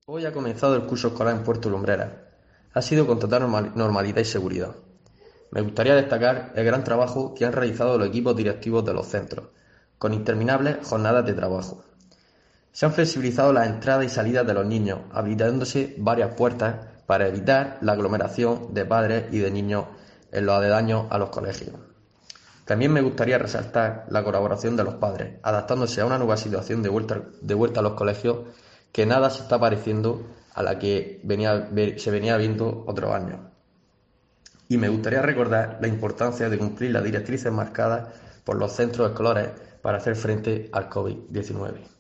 Hoy ha comenzado el curso escolar en Puerto Lumbreras. Ha sido con total normalidad y seguridad. Me gustaría destacar el gran trabajo que han realizado los equipos directivos de los centros, con interminables jornadas de trabajo. Se han flexibilizado las entradas y salidas de los niños, habilitándose varias puertas para evitar la aglomeración de padres y de niños en los aledaños a los colegios. También me gustaría resaltar la colaboración de los padres, adaptándose a una nueva situación de vuelta a los colegios que nada se está pareciendo a la que se venía viendo otros años. Y me gustaría recordar la importancia de cumplir las directrices marcadas por los centros escolares para hacer frente al COVID-19.